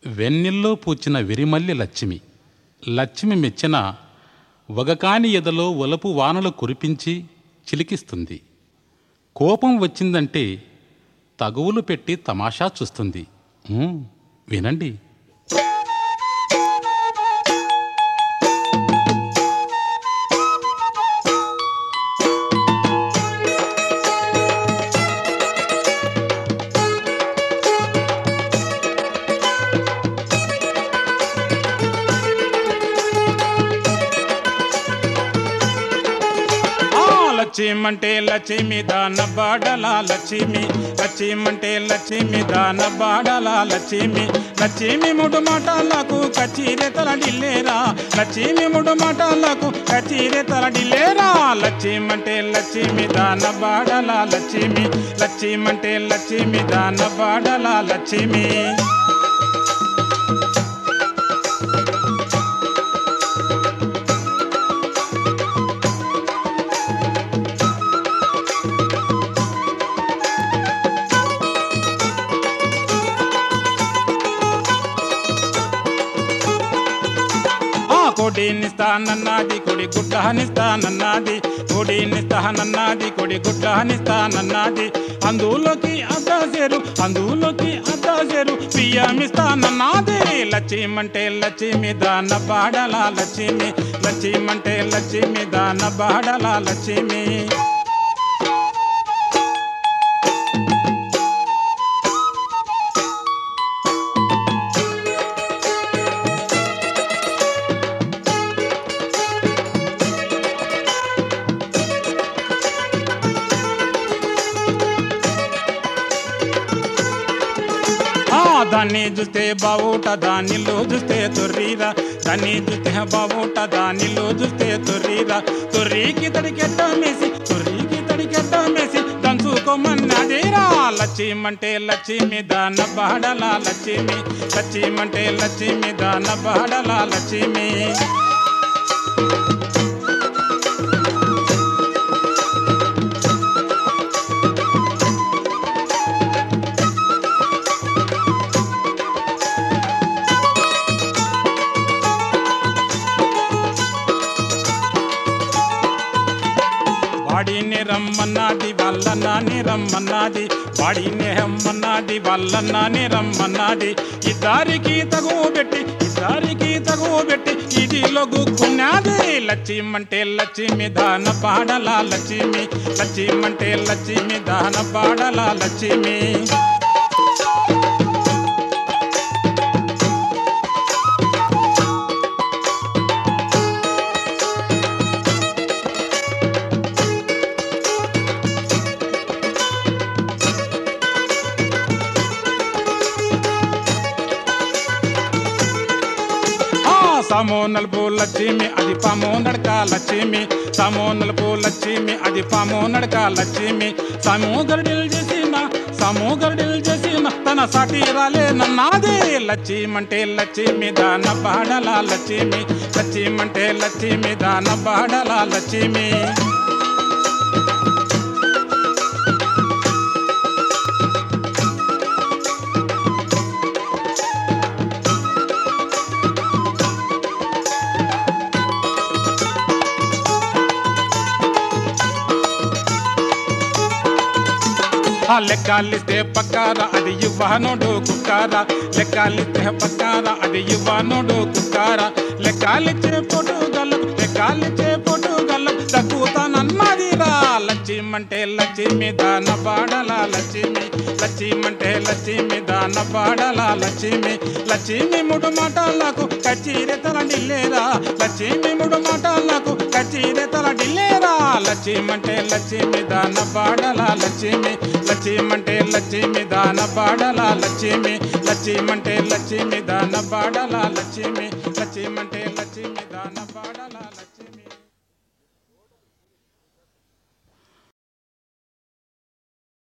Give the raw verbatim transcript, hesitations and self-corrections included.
వెన్నెల్లో పూచిన విరిమల్లి లచ్చిమి. లచ్చిమి మెచ్చిన వగకాని ఎదలో ఒలపు వానలు కురిపించి చిలికిస్తుంది. కోపం వచ్చిందంటే తగువులు పెట్టి తమాషా చూస్తుంది. ఉమ్, వినండి. లచ్చిమంటే లచ్చిమి దాన బాడల లచ్చిమి, లచ్చిమంటే లచ్చిమి దాన బాడల లచ్చిమి. లచ్చిమి ముడు మాటలకు కచీరె తలడిల్లేరా, లచ్చిమి ముడు మాటలకు కచీరె తలడిల్లేరా. లచ్చిమంటే లచ్చిమి దాన బాడల లచ్చిమి, లచ్చిమంటే లచ్చిమి దాన బాడల లచ్చిమి. కొడినిస్తానన్నది కొడి గుడ్డనిస్తానన్నది, కొడినిస్తానన్నది కొడి గుడ్డనిస్తానన్నది. అందులోకి అద్దాసేరు అందులోకి అద్దాసేరు బియ్యమిస్తానన్నది. లచ్చిమంటే లచ్చిమి దాన బాడల లచ్చిమి, లచ్చిమంటే లచ్చిమి దాన బాడల లచ్చిమి. దాన్ని చూస్తే బావుట దానిలో చూస్తే తొర్రీరా, దాన్ని చూస్తే బావుట దానిలో చూస్తే తొర్రీరా. తొర్రీకి తడికెట్టమేసి తొర్రీకి తడికెట్టమేసి దంచుకోమన్నదిరా. లచ్చిమంటే లచ్చిమి దాన బాడల లచ్చిమి, లచ్చిమంటే లచ్చిమి దాన బాడల లచ్చిమి. వాడినే రమ్మన్నది వాళ్ళ నాని రమ్మన్నది, వాడినే రమ్మన్నది వాళ్ళ నాని రమ్మన్నది. ఇద్దరికి తగువ పెట్టి ఇద్దరికి తగువ పెట్టి ఇదిలో గుక్కున్నది. లచ్చిమంటే లచ్చిమి దాన బాడల లచ్చిమి, లచ్చిమంటే లచ్చిమి దాన బాడల లచ్చిమి. సమో నలుపు లచ్చిమి అది పాము నడక లచ్చిమి, సమో నలుపు లచ్చిమి అది పాము నడక లచ్చిమి. సమో గర్డిల్ చేసిన సమో గర్డిల్ చేసిన తన సాటి రాలే నన్నాది. లచ్చిమంటే లచ్చిమి దాన బాడల లచ్చిమి, లచ్చిమంటే లచ్చిమి దాన బాడల లచ్చిమి. లెక్కాలిస్తే పక్కార అది ఇవ్వనోడు కుక్కార, లెక్కాలిస్తే పక్కార అది ఇవ్వనోడు కుక్కార. లెక్కాలిచ్చే పొటు గల్లం లెక్కాలిచ్చే పొటు గల్లం దక్కుతానన్నదిరా. లచ్చిమంటే లచ్చిమి దాన బాడల లచ్చిమి, లచ్చిమంటే లచ్చిమి దాన బాడల లచ్చిమి. లచ్చిమి ముడు మాటలకు కచీరె తలడిల్లేరా, లచ్చిమి ముడు మాటలకు కచీరె తలడిల్లేరా. లచ్చిమంటే లచ్చిమి దాన బాడల లచ్చిమి, లచ్చిమంటే లచ్చిమి దాన బాడల లచ్చిమి, లచ్చిమంటే లచ్చిమి దాన బాడల లచ్చిమి, లచ్చిమంటే లచ్చిమి.